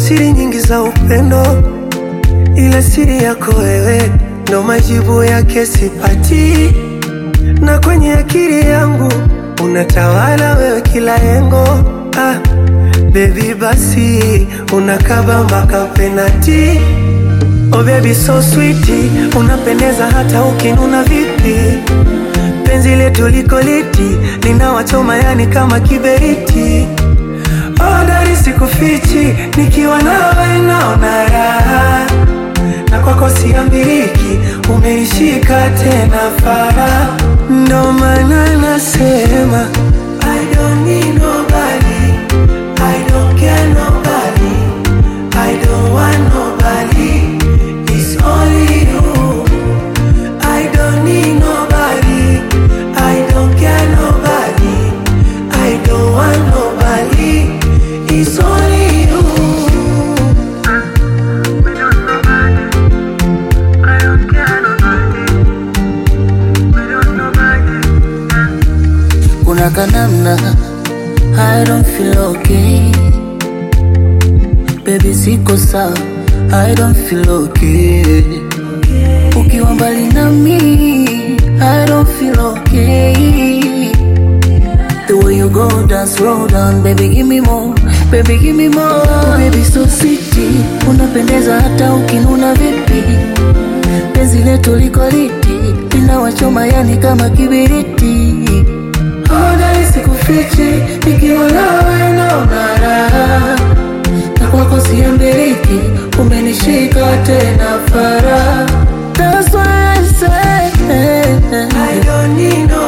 siri nyingi za upendo, ila siri yako wewe ndo majibu yake sipati. Na kwenye akili yangu unatawala wewe kila engo. Baby basi unakaba mpaka penati. Oh baby so sweet, unapendeza hata ukinuna vipi. Penzi letu liko liti, linawachoma yani kama kiberiti. Oh dari sikufichi, nikiwa nawe naona raha. Na kwako siambiriki, umenishika tena fara. Ndo maana nasema I don't need nobody, I don't care nobody, I don't want nobody, it's only you. I don't need nobody, I don't care nobody, I don't want nobody, it's only you. Kuna kanamna I don't feel okay. Baby siko sawa, I don't feel okay. Ukiwa mbali nami I don't feel okay. The way you go dance, roll down, baby give me more, baby give me more. Oh, baby so sweet, unapendeza hata ukinuna vipi. Penzi letu liko liti, linawachoma yani kama kibiriti. Oh dari sikufichi, nikiwa nawe naona raha. Na kwako siambiriki, umenishika tena fara. That's why I say I don't need no